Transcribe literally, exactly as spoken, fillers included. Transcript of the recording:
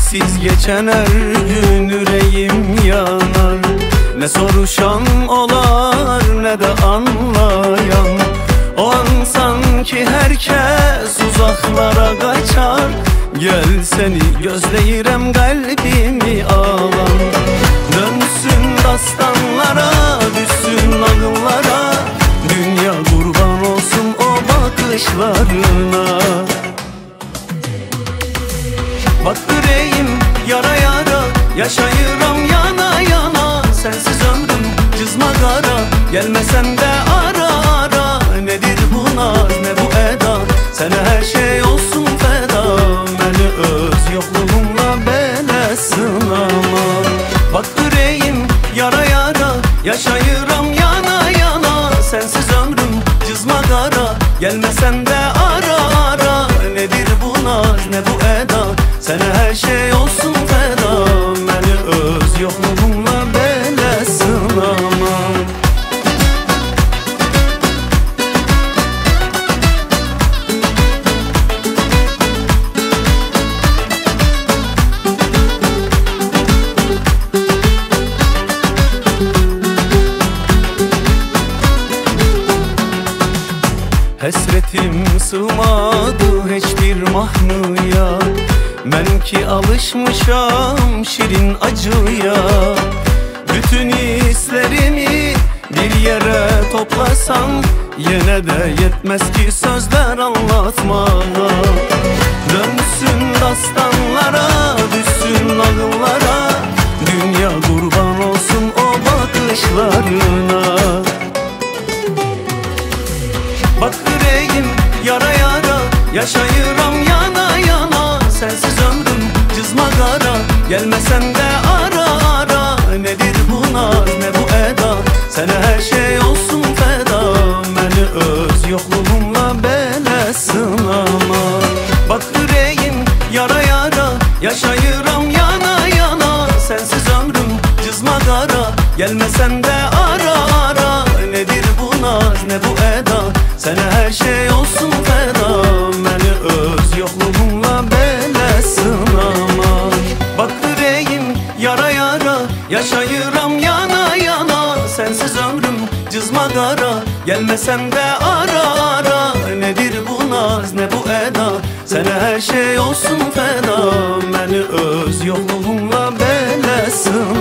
sensiz geçen her gün yüreğim yanar. Ne soruşan olar ne de anlayan. O an sanki herkes uzaklara kaçar. Gel seni gözleyirem kalbimi alan. Dönsün dastanlara, düşsün ağıllara. Dünya kurban olsun o bakışlarına. Bak yüreğim yara yara, yaşayıram yana yana. Sensiz ömrüm cızma kara, gelmesen de ara ara. Nedir bu naz ne bu eda, sana her şey olsun feda. Beni öz yokluğumla bele sınama. Bak yüreğim yara yara, yaşayıram yana yana. Sensiz ömrüm cızma kara, gelmesen de ara ara. Nedir bu naz ne bu eda, sana her şey olsun feda. Beni öz yokluğumla bele sınama. Hasretim sığmadı hiçbir mahmuya. Ben ki alışmışam şirin acıya. Bütün hislerimi bir yere toplasam, yine de yetmez ki sözler anlatmaya. Dönsün dastanlara, düşsün ağıllara. Dünya kurban olsun o bakışlarına. Bak yüreğim yara yara, yaşayıram yana yana. Sensiz ömrüm cızma kara, gelmesen de ara ara. Nedir bu naz ne bu eda, sana her şey olsun feda. Beni öz yokluğumla bele sınama. Bak yüreğim yara yara, yaşayıram yana yana. Sensiz ömrüm cızma kara, gelmesen de ara ara. Nedir bu naz ne bu eda, sana her şey olsun feda. Beni öz yokluğumla bele sınama. Bak yüreğim yara yara, yaşayıram yana yana. Sensiz ömrüm cızma kara, gelmesen de ara ara. Nedir bu naz ne bu eda, sana her şey olsun feda. Beni öz yokluğumla bele sınama.